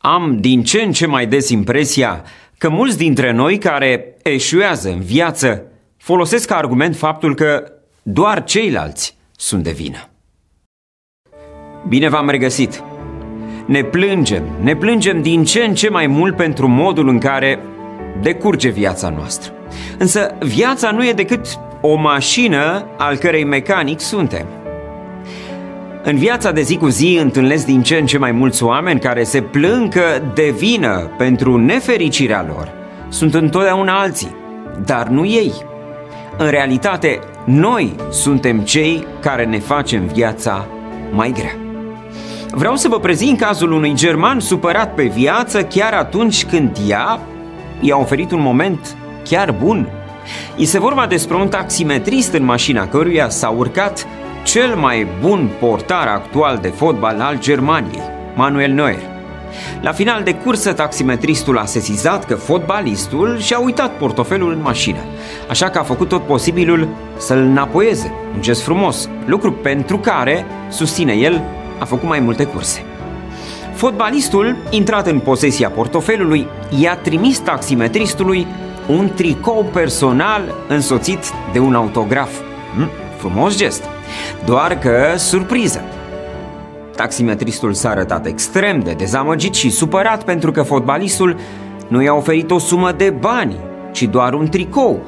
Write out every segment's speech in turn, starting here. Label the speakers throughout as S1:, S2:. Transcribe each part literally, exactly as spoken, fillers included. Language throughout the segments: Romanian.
S1: Am din ce în ce mai des impresia că mulți dintre noi care eșuează în viață folosesc ca argument faptul că doar ceilalți sunt de vină. Bine v-am regăsit! Ne plângem, ne plângem din ce în ce mai mult pentru modul în care decurge viața noastră. Însă viața nu e decât o mașină al cărei mecanic suntem. În viața de zi cu zi întâlnesc din ce în ce mai mulți oameni care se plâng că de vină pentru nefericirea lor sunt întotdeauna alții, dar nu ei. În realitate, noi suntem cei care ne facem viața mai grea. Vreau să vă prezint cazul unui german supărat pe viață chiar atunci când ea i-a oferit un moment chiar bun. Este vorba despre un taximetrist în mașina căruia s-a urcat cel mai bun portar actual de fotbal al Germaniei, Manuel Neuer. La final de cursă, taximetristul a sesizat că fotbalistul și-a uitat portofelul în mașină, așa că a făcut tot posibilul să-l înapoieze, un gest frumos, lucru pentru care, susține el, a făcut mai multe curse. Fotbalistul, intrat în posesia portofelului, i-a trimis taximetristului un tricou personal însoțit de un autograf. Hm, frumos gest, doar că surpriză. Taximetristul s-a arătat extrem de dezamăgit și supărat pentru că fotbalistul nu i-a oferit o sumă de bani, ci doar un tricou.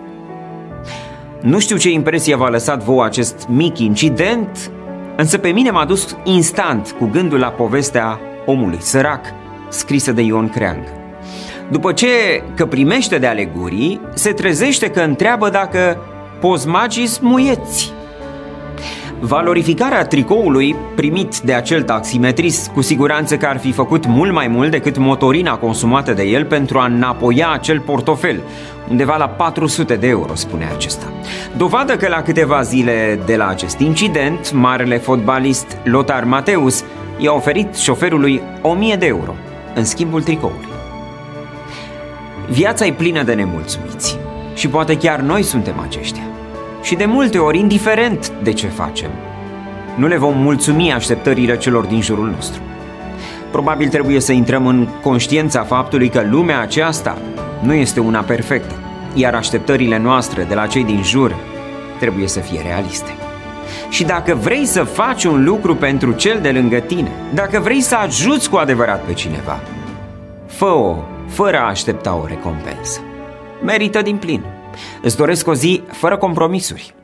S1: Nu știu ce impresie v-a lăsat vouă acest mic incident, însă pe mine m-a dus instant cu gândul la povestea omului sărac, scrisă de Ion Creang. După ce că primește de ale gurii, se trezește că întreabă dacă poți magis muieți. Valorificarea tricoului primit de acel taximetrist cu siguranță că ar fi făcut mult mai mult decât motorina consumată de el pentru a înapoia acel portofel, undeva la patru sute de euro, spune acesta. Dovadă că la câteva zile de la acest incident, marele fotbalist Lothar Matthäus i-a oferit șoferului o mie de euro în schimbul tricoului. Viața e plină de nemulțumiți și poate chiar noi suntem aceștia. Și de multe ori, indiferent de ce facem, nu le vom mulțumi așteptările celor din jurul nostru. Probabil trebuie să intrăm în conștiința faptului că lumea aceasta nu este una perfectă, iar așteptările noastre de la cei din jur trebuie să fie realiste. Și dacă vrei să faci un lucru pentru cel de lângă tine, dacă vrei să ajuți cu adevărat pe cineva, fă-o fără a aștepta o recompensă. Merită din plin. Îți doresc o zi fără compromisuri.